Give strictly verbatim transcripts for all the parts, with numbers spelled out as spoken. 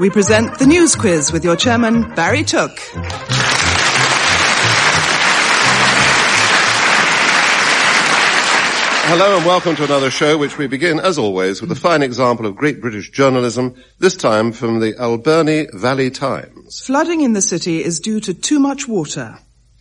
we present the News Quiz with your chairman, Barry Took. Hello and welcome to another show, which we begin, as always, with a fine example of great British journalism, this time from the Alburney Valley Times. Flooding in the city is due to too much water.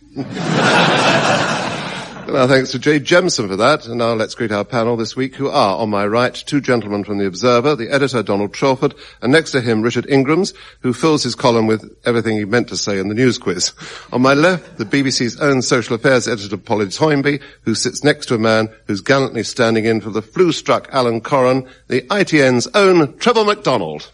Well, thanks to Jay Jemson for that. And now let's greet our panel this week, who are, on my right, two gentlemen from The Observer, the editor, Donald Chalford, and next to him, Richard Ingrams, who fills his column with everything he meant to say in the news quiz. On my left, the B B C's own social affairs editor, Polly Toynbee, who sits next to a man who's gallantly standing in for the flu-struck Alan Coren, the I T N's own Trevor McDonald.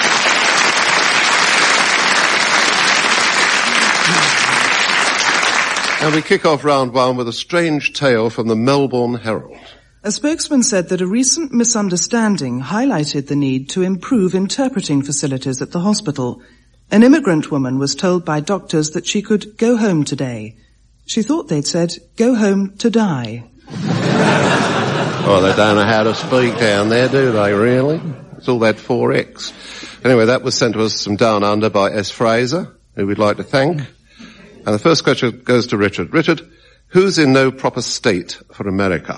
And we kick off round one with a strange tale from the Melbourne Herald. A spokesman said that a recent misunderstanding highlighted the need to improve interpreting facilities at the hospital. An immigrant woman was told by doctors that she could go home today. She thought they'd said, go home to die. Oh, they don't know how to speak down there, do they, really? It's all that four X. Anyway, that was sent to us from Down Under by S. Fraser, who we'd like to thank. And the first question goes to Richard. Richard, who's in no proper state for America?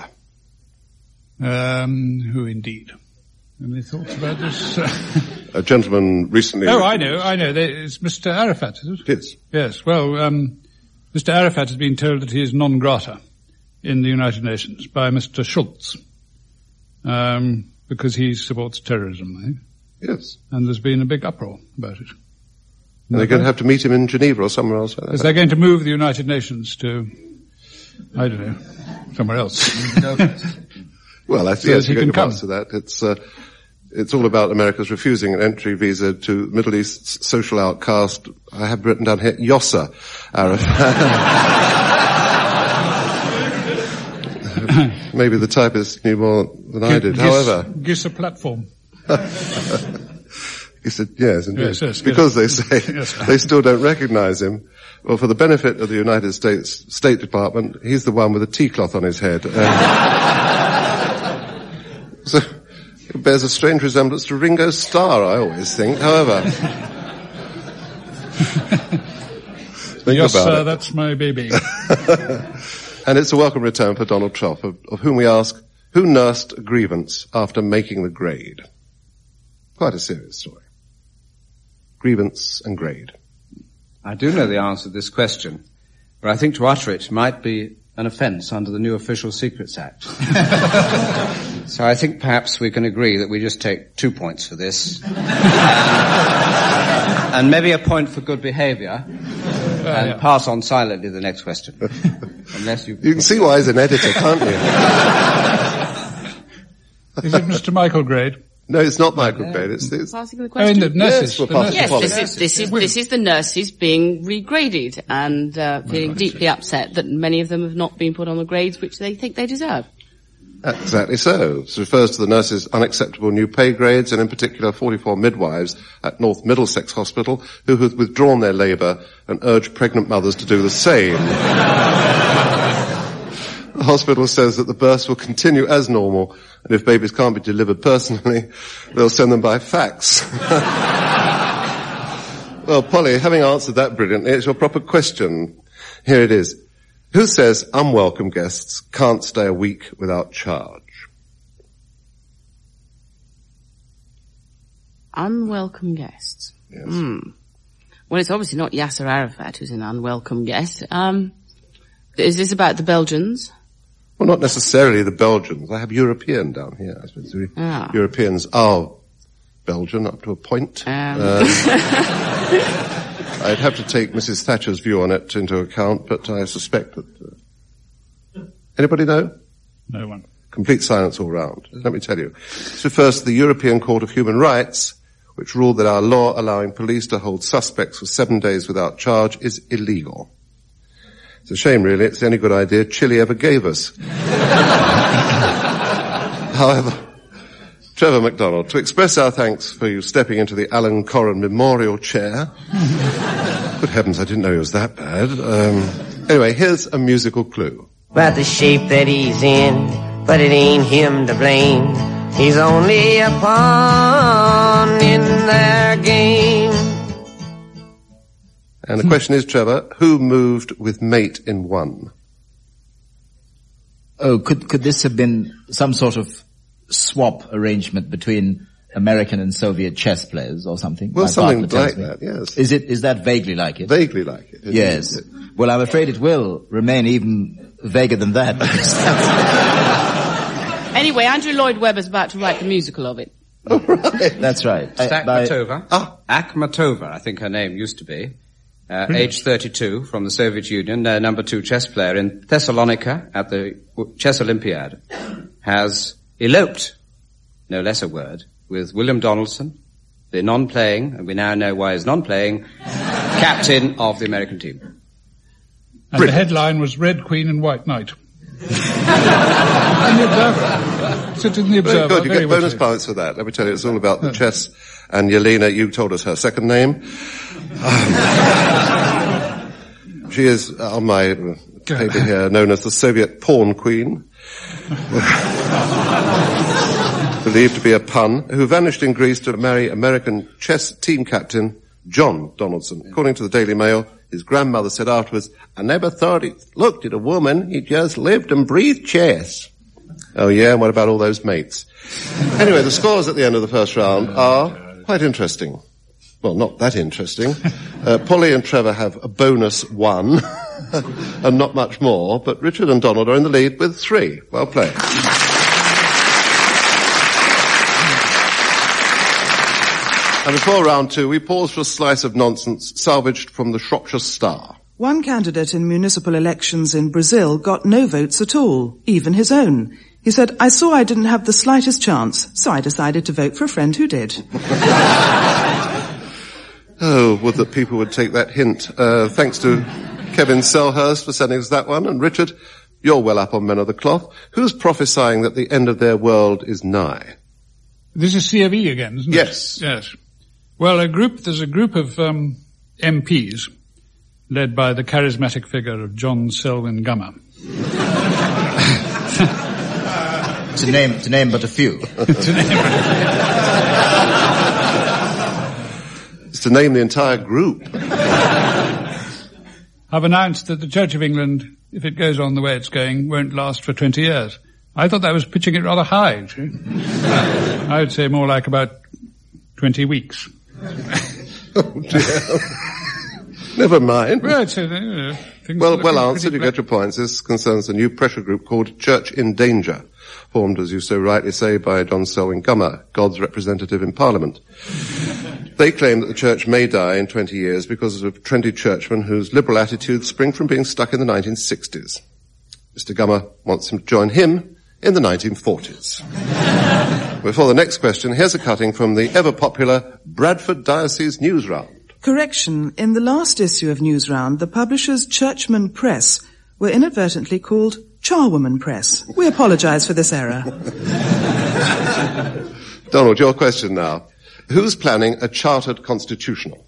Um, who indeed? Any thoughts about this? A gentleman recently... Oh, I know, I know. It's Mister Arafat, is it? Yes. Yes, well, um, Mister Arafat has been told that he is non grata in the United Nations by Mister Schultz, um, because he supports terrorism, I think. Yes. And there's been a big uproar about it. And they're going to have to meet him in Geneva or somewhere else. Because they're going to move the United Nations to, I don't know, somewhere else. Well, I think so yes, he you can can come. answer that. It's, uh, it's all about America's refusing an entry visa to Middle East's social outcast. I have written down here, Yasser Arafat. Maybe the typist knew more than I did. Gives, However. Gives a platform. He said, yes, indeed. Yes, yes, because yes. they say Yes. they still don't recognize him. Well, for the benefit of the United States State Department, he's the one with a tea cloth on his head. Um, so, it bears a strange resemblance to Ringo Starr, I always think. However. think yes, about sir, it. that's my baby. And it's a welcome return for Donald Trump, of, of whom we ask, who nursed a grievance after making the grade? Quite a serious story. Grievance and grade. I do know the answer to this question, but I think to utter it might be an offence under the new Official Secrets Act. So I think perhaps we can agree that we just take two points for this. And maybe a point for good behaviour. Uh, and yeah. pass on silently the next question. Unless you... You can see why he's an editor, can't you? Is it Mister Michael Grade? No, it's not Michael Grade. It's, it's Passing the Oh, question. in the nurses. Yes, we're the passing nurses. the Yes, policy. this is, this is, this is the nurses being regraded and uh, feeling deeply upset that many of them have not been put on the grades which they think they deserve. Exactly so. This refers to the nurses' unacceptable new pay grades, and in particular forty-four midwives at North Middlesex Hospital who have withdrawn their labour and urged pregnant mothers to do the same. The hospital says that the births will continue as normal, and if babies can't be delivered personally, they'll send them by fax. Well, Polly, having answered that brilliantly, it's your proper question. Here it is. Who says unwelcome guests can't stay a week without charge? Unwelcome guests. Yes. Hmm. Well, it's obviously not Yasser Arafat who's an unwelcome guest. Um, is this about the Belgians? Well, not necessarily the Belgians. I have European down here. I suppose the Ah. Europeans are Belgian up to a point. Um. Um, I'd have to take Missus Thatcher's view on it into account, but I suspect that... Uh, anybody know? No one. Complete silence all round. Let me tell you. This refers to the European Court of Human Rights, which ruled that our law allowing police to hold suspects for seven days without charge is illegal. It's a shame, really. It's the only good idea Chile ever gave us. However, Trevor McDonald, to express our thanks for you stepping into the Alan Coren Memorial Chair. Good heavens, I didn't know he was that bad. Um, anyway, here's a musical clue. About the shape that he's in, but it ain't him to blame. He's only a pawn in their game. And the question is, Trevor, who moved with mate in one? Oh, could could this have been some sort of swap arrangement between American and Soviet chess players or something? Well, My something partner like tells me. that, yes. Is it is that vaguely like it? Vaguely like it. Yes. It? Well, I'm afraid it will remain even vaguer than that. Anyway, Andrew Lloyd Webber's about to write the musical of it. Oh, right. That's right. Akhmatova. Ah. Akhmatova, I think her name used to be. Uh, age thirty-two, from the Soviet Union, uh, number two chess player in Thessalonica at the Chess Olympiad, has eloped, no less a word, with William Donaldson, the non-playing, and we now know why he's non-playing, captain of the American team. And Brilliant. the headline was Red Queen and White Knight. And the Observer. Sit in the Observer. Very good, you very get bonus witty. points for that. Let me tell you, it's all about the chess. And Yelena, you told us her second name. Um, she is, uh, on my uh, paper here, known as the Soviet Pawn Queen. Believed to be a pun, who vanished in Greece to marry American chess team captain John Donaldson. According to the Daily Mail, his grandmother said afterwards, "I never thought he looked at a woman, he just lived and breathed chess." Oh yeah, and what about all those mates? Anyway, the scores at the end of the first round are quite interesting. Well, not that interesting. Uh, Polly and Trevor have a bonus one, and not much more, but Richard and Donald are in the lead with three. Well played. And before round two, we pause for a slice of nonsense salvaged from the Shropshire Star. One candidate in municipal elections in Brazil got no votes at all, even his own. He said, "I saw I didn't have the slightest chance, so I decided to vote for a friend who did." Oh, would that people would take that hint. Uh, thanks to Kevin Selhurst for sending us that one. And Richard, you're well up on Men of the Cloth. Who's prophesying that the end of their world is nigh? This is C of E again, isn't Yes. it? Yes. Well, a group, there's a group of um, M Ps led by the charismatic figure of John Selwyn Gummer. to name to name but a few. to name It's to name the entire group. Have announced that the Church of England, if it goes on the way it's going, won't last for twenty years. I thought that was pitching it rather high, actually. I would say more like about twenty weeks. Oh dear. Never mind. Well, I'd say, uh, things Well, are well looking answered. pretty You get your points. This concerns a new pressure group called Church in Danger, formed, as you so rightly say, by John Selwyn Gummer, God's representative in Parliament. They claim that the church may die in twenty years because of trendy churchmen whose liberal attitudes spring from being stuck in the nineteen sixties. Mister Gummer wants him to join him in the nineteen forties. Before the next question, here's a cutting from the ever-popular Bradford Diocese News Round. Correction. In the last issue of Newsround, the publishers Churchman Press were inadvertently called Charwoman Press. We apologize for this error. Donald, your question now. Who's planning a chartered constitutional?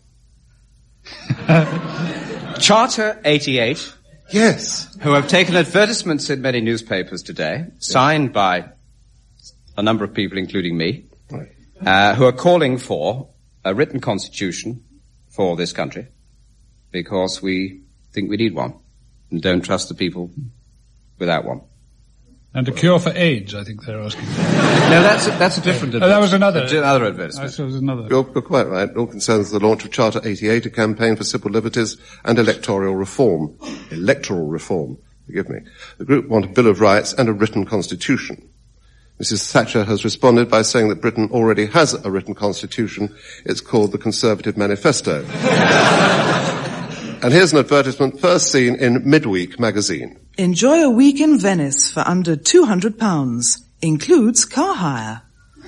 Charter eighty-eight, Yes. who have taken advertisements in many newspapers today, signed by a number of people, including me, uh, who are calling for a written constitution for this country, because we think we need one, and don't trust the people without one. And a cure for AIDS, I think they're asking. No, that's a, that's a different Oh, that was another. another I advertisement. saw it was another. You're, you're quite right. It all concerns the launch of Charter eighty-eight, a campaign for civil liberties and electoral reform. Electoral reform, forgive me. The group want a Bill of Rights and a written constitution. Missus Thatcher has responded by saying that Britain already has a written constitution. It's called the Conservative Manifesto. And here's an advertisement first seen in Midweek magazine. Enjoy a week in Venice for under two hundred pounds. Includes car hire.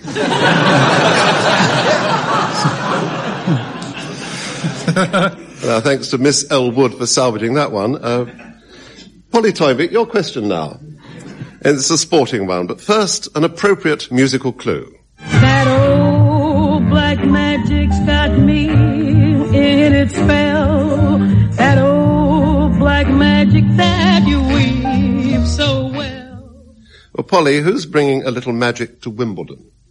Now, thanks to Miss Elwood for salvaging that one. Uh, Polly Toynbee, your question now. It's a sporting one, but first, an appropriate musical clue. That old black magic's got me in its spell. That old black magic that you weave so well. Well, Polly, who's bringing a little magic to Wimbledon?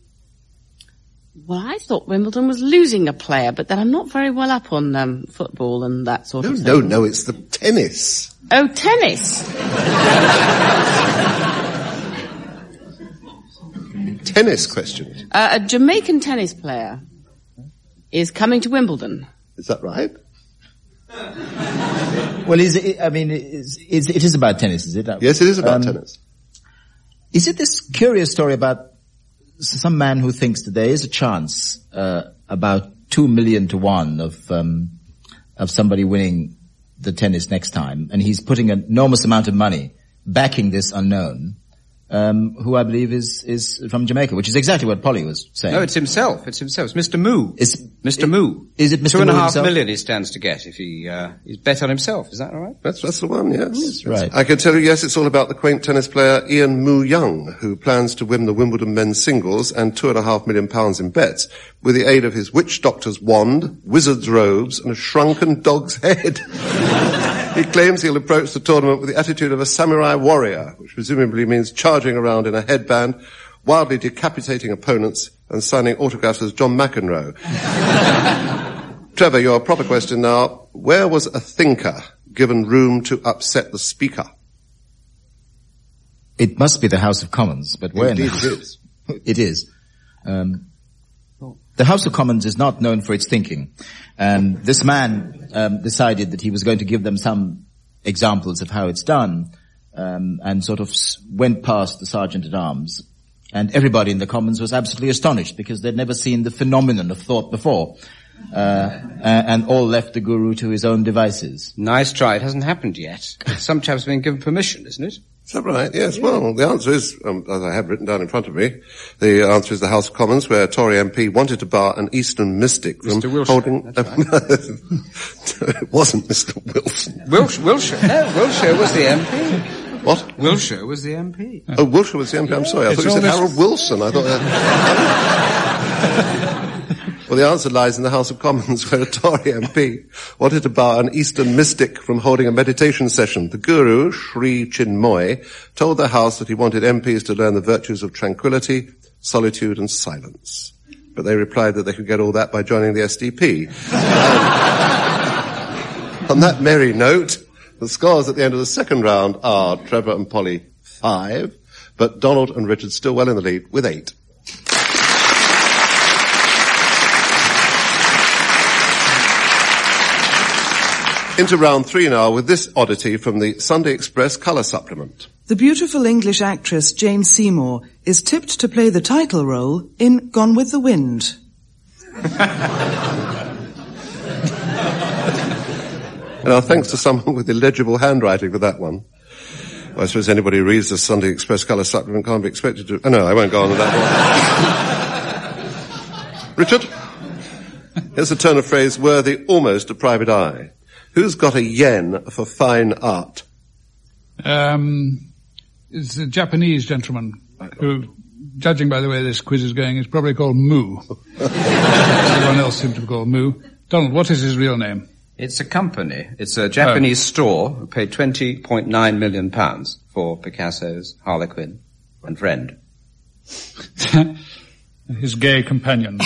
Well, I thought Wimbledon was losing a player, but then I'm not very well up on um, football and that sort No, of thing. no, no, it's the tennis. Oh, tennis. Tennis question. Uh, a Jamaican tennis player is coming to Wimbledon. Is that right? Well, is it, I mean, is, is, it is about tennis, is it? Yes, it is about Um, tennis. Is it this curious story about some man who thinks that there is a chance, uh, about two million to one of, um, of somebody winning the tennis next time, and he's putting an enormous amount of money backing this unknown, um, who I believe is, is from Jamaica, which is exactly what Polly was saying. No, it's himself. It's himself. It's Mister Moo. It's, Mister Moo. Is it Mister Two and a Moo half himself? million he stands to get if he, uh, he's bet on himself. Is that all right? That's, that's the one, yes. Right. I can tell you, yes, it's all about the quaint tennis player Ian Moo Young, who plans to win the Wimbledon men's singles and two and a half million pounds in bets with the aid of his witch doctor's wand, wizard's robes, and a shrunken dog's head. He claims he'll approach the tournament with the attitude of a samurai warrior, which presumably means charging around in a headband, wildly decapitating opponents, and signing autographs as John McEnroe. Trevor, your proper question now. Where was a thinker given room to upset the speaker? It must be the House of Commons, but where? Indeed now? it is. It is. Um, the House of Commons is not known for its thinking. And this man um, decided that he was going to give them some examples of how it's done, um, and sort of s- went past the Sergeant-at-Arms. And everybody in the Commons was absolutely astonished because they'd never seen the phenomenon of thought before. Uh, uh, and all left the guru to his own devices. Nice try. It hasn't happened yet. Some chap's been given permission, isn't it? Is that right? Yes. Well, the answer is, um, as I have written down in front of me, the answer is the House of Commons, where a Tory M P wanted to bar an Eastern mystic from Mister Wilshire, holding... that's right. It wasn't Mister Wilson. Wilshire, Wilshire, no, Wilshire was the M P. What? Wilshire was the M P. Oh, Wilshire was the M P. I'm sorry. I It's thought you said all this- Harold Wilson. I thought that... Well, the answer lies in the House of Commons, where a Tory M P wanted to bar an Eastern mystic from holding a meditation session. The guru, Sri Chinmoy, told the House that he wanted M Ps to learn the virtues of tranquility, solitude and silence. But they replied that they could get all that by joining the S D P. On that merry note, the scores at the end of the second round are Trevor and Polly five, but Donald and Richard still well in the lead with eight. Into round three now with this oddity from the Sunday Express colour supplement. The beautiful English actress Jane Seymour is tipped to play the title role in Gone with the Wind. And our thanks to someone with illegible handwriting for that one. Well, I suppose anybody who reads the Sunday Express colour supplement can't be expected to... Oh, no, I won't go on with that one. Richard? Here's a turn of phrase worthy almost a private eye. Who's got a yen for fine art? Um, it's a Japanese gentleman who, judging by the way this quiz is going, is probably called Moo. Everyone else seems to be called Moo. Donald, what is his real name? It's a company. It's a Japanese Oh. store who paid twenty point nine million pounds for Picasso's Harlequin and Friend. His gay companion.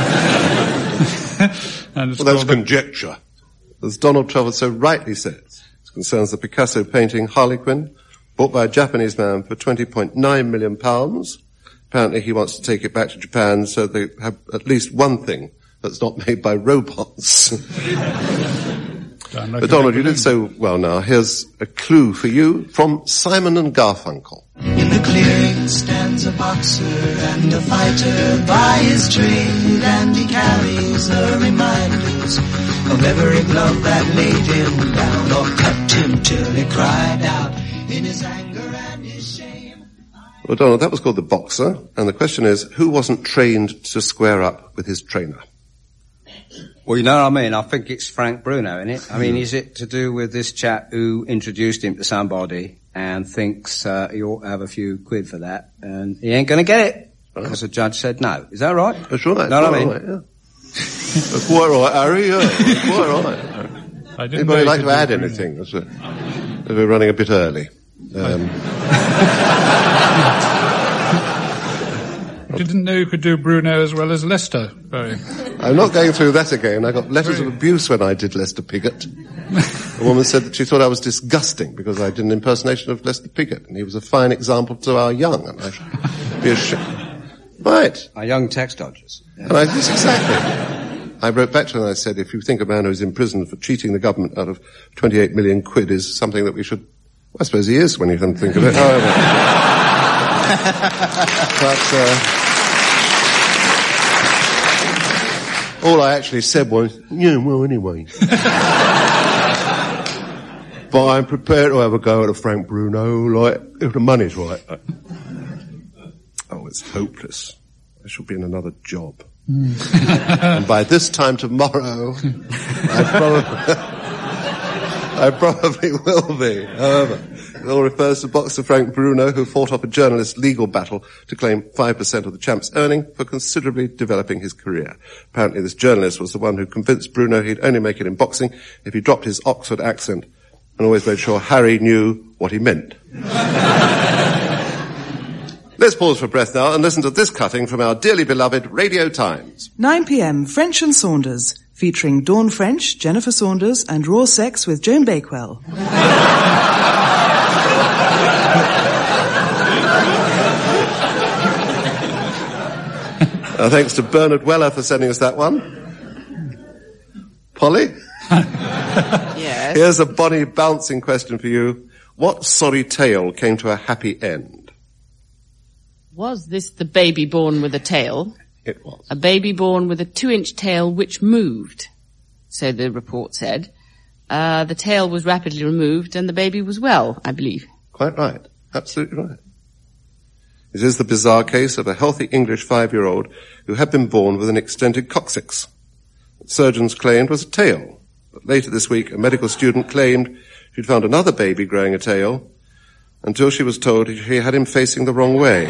And it's Well, that's called the- conjecture. As Donald Trevor so rightly says, it concerns the Picasso painting Harlequin, bought by a Japanese man for twenty point nine million pounds. Apparently he wants to take it back to Japan so they have at least one thing that's not made by robots. Sound like But a Donald, you Japanese. did so well now. Here's a clue for you from Simon and Garfunkel. In the clearing stands a boxer and a fighter by his trade, and he carries the reminders of every blow that laid him down or cut him till he cried out in his anger and his shame. Well, Donald, that was called The Boxer, and the question is, who wasn't trained to square up with his trainer? Well, you know what I mean? I think it's Frank Bruno, isn't it? I mean, is it to do with this chap who introduced him to somebody and thinks uh, he ought to have a few quid for that, and he ain't going to get it because the judge said no. Is that right? That's right. Know what I quite mean? right, yeah. That's quite right, Harry, yeah. That's quite right. I didn't Anybody know like he to could add do anything? That's it. We're running a bit early. Um, didn't know you could do Bruno as well as Lester. Very. I'm not going through that again. I got letters of abuse when I did Lester Piggott. A woman said that she thought I was disgusting because I did an impersonation of Lester Piggott, and he was a fine example to our young, and I should be ashamed. Right. Our young tax dodgers. Yeah. And I, yes, exactly. I wrote back to her and I said, if you think a man who's in prison for cheating the government out of twenty-eight million quid is something that we should, well, I suppose he is when you can think of it, however. But, uh, all I actually said was, yeah, well, anyway. But I'm prepared to have a go at a Frank Bruno, like, if the money's right. Oh, it's hopeless. I shall be in another job. And by this time tomorrow, I probably, I probably will be. However, it all refers to Boxer Frank Bruno, who fought off a journalist's legal battle to claim five percent of the champ's earning for considerably developing his career. Apparently this journalist was the one who convinced Bruno he'd only make it in boxing if he dropped his Oxford accent and always made sure Harry knew what he meant. Let's pause for breath now and listen to this cutting from our dearly beloved Radio Times. nine p.m. French and Saunders, featuring Dawn French, Jennifer Saunders, and Raw Sex with Joan Bakewell. uh, thanks to Bernard Weller for sending us that one. Polly? Yes? Here's a bonny, bouncing question for you. What sorry tale came to a happy end? Was this the baby born with a tail? It was. A baby born with a two-inch tail which moved, so the report said. Uh, the tail was rapidly removed and the baby was well, I believe. Quite right. Absolutely right. It is the bizarre case of a healthy English five-year-old who had been born with an extended coccyx. What surgeons claimed was a tail. But later this week, a medical student claimed she'd found another baby growing a tail until she was told she had him facing the wrong way.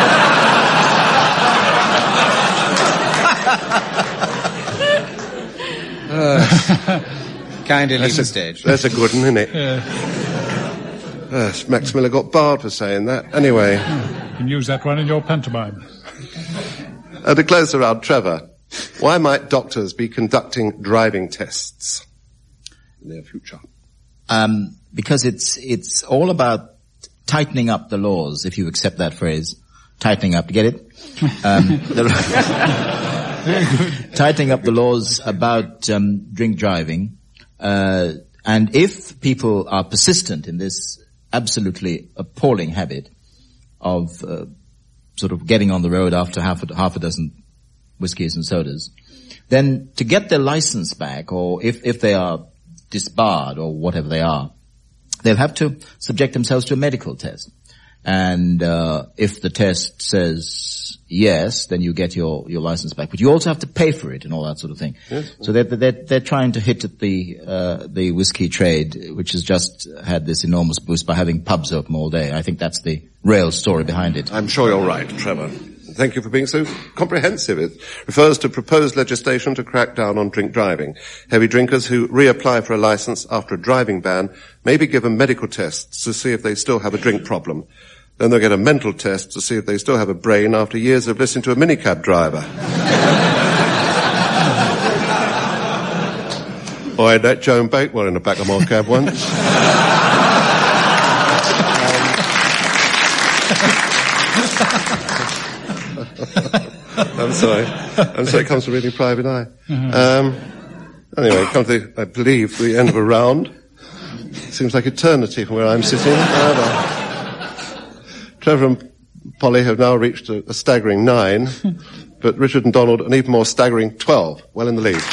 uh, kindly leave the stage. That's a good one, isn't it? Yeah. Uh, Max Miller got barred for saying that. Anyway. You can use that one in your pantomime. And to close around Trevor, why might doctors be conducting driving tests in their future? Um, because it's, it's all about tightening up the laws, if you accept that phrase. Tightening up, get it? Um, the, tightening up the laws about um, drink driving. Uh, and if people are persistent in this absolutely appalling habit of uh, sort of getting on the road after half a, half a dozen whiskies and sodas, then to get their license back, or if, if they are disbarred or whatever they are, they'll have to subject themselves to a medical test. And uh if the test says yes, then you get your, your license back. But you also have to pay for it and all that sort of thing. Yes. So they're, they're, they're trying to hit at the uh the whiskey trade, which has just had this enormous boost by having pubs open all day. I think that's the real story behind it. I'm sure you're right, Trevor. Thank you for being so comprehensive. It refers to proposed legislation to crack down on drink driving. Heavy drinkers who reapply for a license after a driving ban may be given medical tests to see if they still have a drink problem. Then they'll get a mental test to see if they still have a brain after years of listening to a minicab driver. I had that Joan Bakewell in the back of my cab once. I'm sorry. I'm sorry, it comes from reading Private Eye. Um, anyway, come to, the, I believe, the end of a round. Seems like eternity from where I'm sitting. However, Trevor and Polly have now reached a, a staggering nine, but Richard and Donald an even more staggering twelve, well in the lead.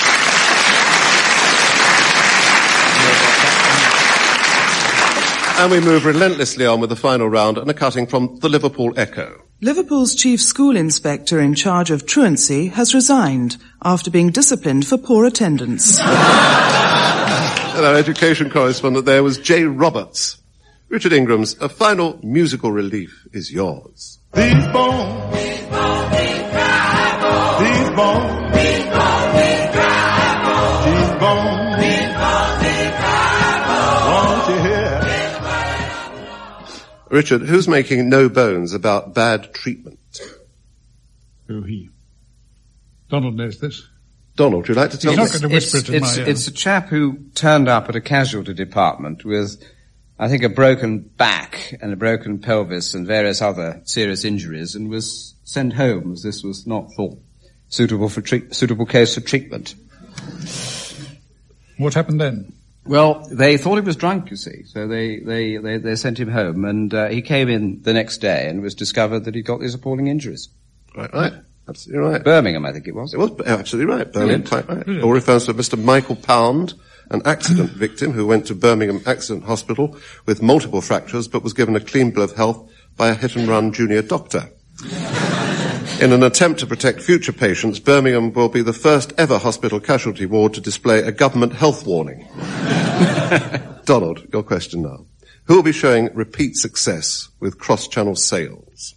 And we move relentlessly on with the final round and a cutting from the Liverpool Echo. Liverpool's chief school inspector in charge of truancy has resigned after being disciplined for poor attendance. And our education correspondent there was Jay Roberts. Richard Ingrams, a final musical relief is yours. These bones, these bones, these dry bones, these bones, these bones, these dry bones, these bones, these bones, these dry bones, won't you hear? Richard, who's making no bones about bad treatment? Who he? Donald knows this. Donald, would you like to tell He's us? not going to whisper it's, it in it's, my ear. it's a chap who turned up at a casualty department with, I think, a broken back and a broken pelvis and various other serious injuries, and was sent home as this was not thought suitable for treat, suitable case for treatment. What happened then? Well, they thought he was drunk, you see, so they, they, they, they sent him home, and uh, he came in the next day and was discovered that he got these appalling injuries. Right, right. Absolutely right. Birmingham, I think it was. It was absolutely right. Birmingham, quite right. It all refers to Mister Michael Pound, an accident victim who went to Birmingham Accident Hospital with multiple fractures but was given a clean bill of health by a hit-and-run junior doctor. In an attempt to protect future patients, Birmingham will be the first ever hospital casualty ward to display a government health warning. Donald, your question now. Who will be showing repeat success with cross-channel sales?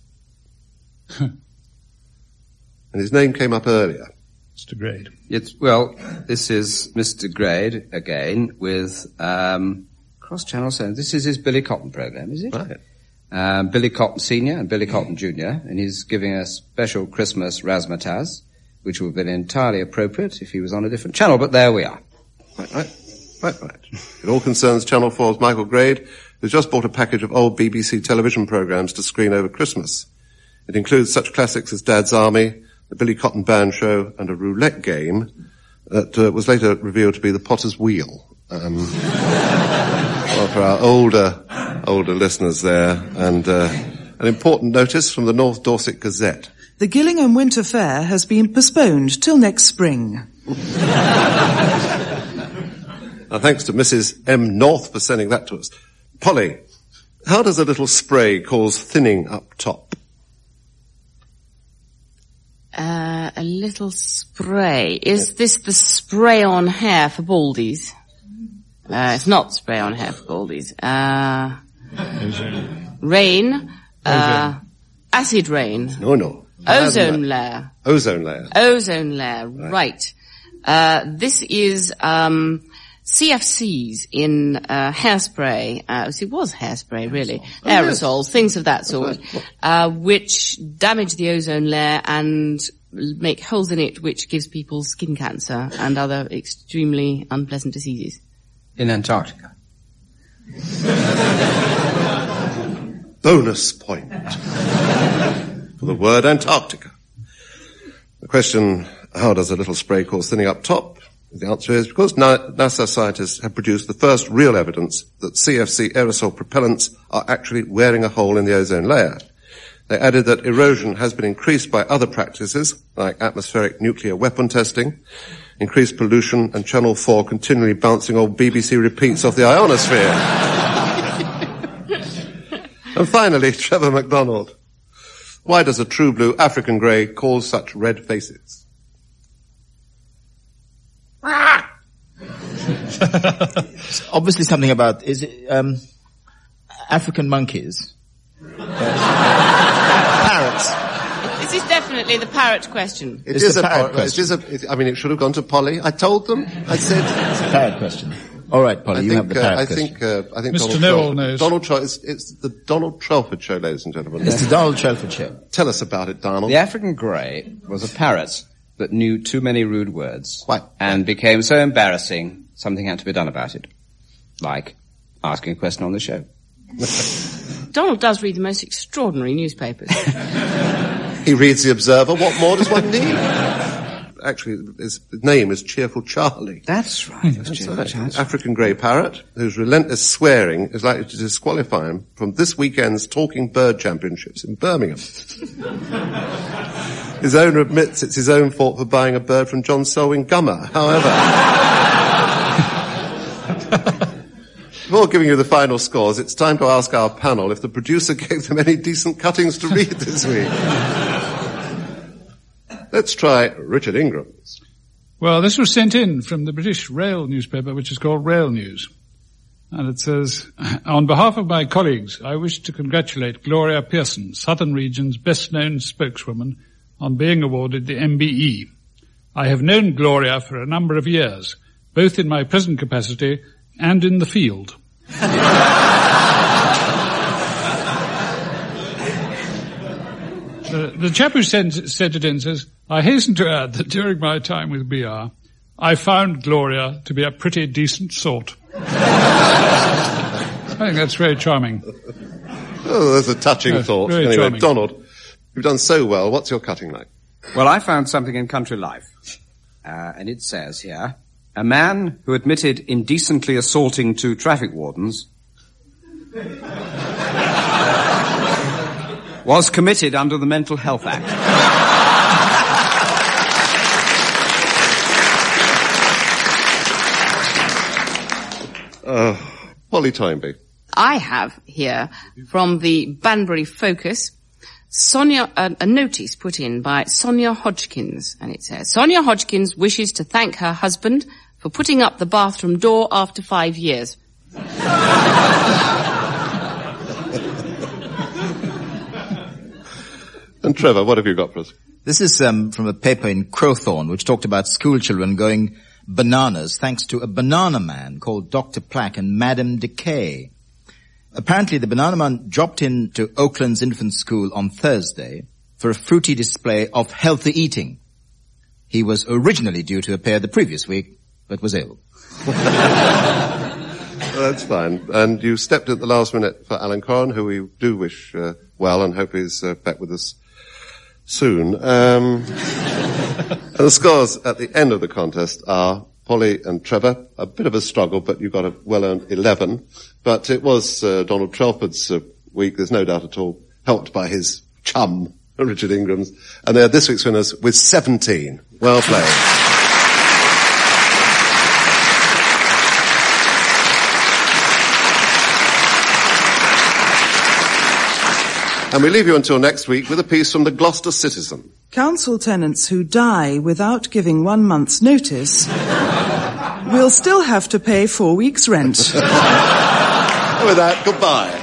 And his name came up earlier. Mister Grade. It's, well, this is Mister Grade, again, with um, cross-channel sales. This is his Billy Cotton program, is it? Right. Um, Billy Cotton Senior and Billy Cotton Junior, and he's giving a special Christmas razzmatazz, which would have been entirely appropriate if he was on a different channel, but there we are. Right, right. Right, right. It all concerns Channel four's Michael Grade, who's just bought a package of old B B C television programmes to screen over Christmas. It includes such classics as Dad's Army, the Billy Cotton Band Show, and a roulette game that uh, was later revealed to be the Potter's Wheel. Um, well, for our older, older listeners there, and uh, an important notice from the North Dorset Gazette. The Gillingham Winter Fair has been postponed till next spring. Now, thanks to Missus M. North for sending that to us. Polly, how does a little spray cause thinning up top? Uh, a little spray. Is this the spray on hair for baldies? Uh, it's not spray on hair for baldies. Uh, rain. Uh, acid rain. No, no. Ozone layer. Ozone layer. Ozone layer, right. right. Uh, this is, um, C F Cs in, uh, hairspray, uh, it was hairspray really, oh, aerosols, yes. Things of that sort, uh, which damage the ozone layer and make holes in it, which gives people skin cancer and other extremely unpleasant diseases. In Antarctica. Bonus point for the word Antarctica. The question, how does a little spray cause thinning up top? The answer is because NASA scientists have produced the first real evidence that C F C aerosol propellants are actually wearing a hole in the ozone layer. They added that erosion has been increased by other practices, like atmospheric nuclear weapon testing, increased pollution, and Channel four continually bouncing old B B C repeats off the ionosphere. And finally, Trevor MacDonald. Why does a true blue African grey cause such red faces? It's obviously something about, is it, um, African monkeys? Parrots. This is definitely the parrot question. It it's is a parrot question. It is a, it, I mean, it should have gone to Polly. I told them. I said. It's a parrot question. All right, Polly, I you think, have the parrot uh, I question. think, uh, I think Mister Donald Newell Trelford, knows. Donald Trelford, it's, it's the Donald Trelford show, ladies and gentlemen. It's the Donald Trelford show. Tell us about it, Donald. The African grey was a parrot that knew too many rude words. Quite. And became so embarrassing, something had to be done about it. Like asking a question on the show. Donald does read the most extraordinary newspapers. He reads The Observer. What more does one need? Actually, his name is Cheerful Charlie. That's right. That's That's Cheerful right. Charlie. African grey parrot, whose relentless swearing is likely to disqualify him from this weekend's Talking Bird Championships in Birmingham. His owner admits it's his own fault for buying a bird from John Selwyn Gummer. However, before giving you the final scores, it's time to ask our panel if the producer gave them any decent cuttings to read this week. Let's try Richard Ingram's. Well, this was sent in from the British Rail newspaper, which is called Rail News. And it says, on behalf of my colleagues, I wish to congratulate Gloria Pearson, Southern Region's best-known spokeswoman, on being awarded the M B E. I have known Gloria for a number of years, both in my present capacity and in the field. The, the chap who sent, sent it in says, I hasten to add that during my time with B R, I found Gloria to be a pretty decent sort. I think that's very charming. Oh, that's a touching yes, thought. Very anyway, charming. Donald, you've done so well. What's your cutting like? Well, I found something in Country Life. Uh, and it says here, a man who admitted indecently assaulting two traffic wardens was committed under the Mental Health Act. Uh, Polly Toynbee. I have here from the Banbury Focus, Sonia, a, a notice put in by Sonia Hodgkins, and it says, Sonia Hodgkins wishes to thank her husband for putting up the bathroom door after five years. And Trevor, what have you got for us? This is um, from a paper in Crowthorne which talked about school children going bananas thanks to a banana man called Doctor Plack and Madame Decay. Apparently the banana man dropped into Oakland's infant school on Thursday for a fruity display of healthy eating. He was originally due to appear the previous week, but was ill. Well, that's fine. And you stepped at the last minute for Alan Coren, who we do wish uh, well and hope he's uh, back with us soon. Um, and the scores at the end of the contest are Polly and Trevor. A bit of a struggle, but you got a well-earned eleven. But it was uh, Donald Trelford's uh, week, there's no doubt at all, helped by his chum, Richard Ingrams. And they're this week's winners with seventeen. Well played. And we leave you until next week with a piece from the Gloucester Citizen. Council tenants who die without giving one month's notice will still have to pay four weeks' rent. With that, goodbye.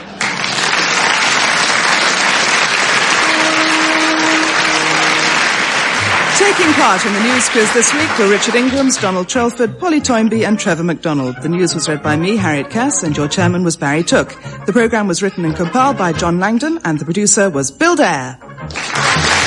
Taking part in the news quiz this week were Richard Ingrams, Donald Trelford, Polly Toynbee and Trevor MacDonald. The news was read by me, Harriet Cass, and your chairman was Barry Took. The programme was written and compiled by John Langdon, and the producer was Bill Dare.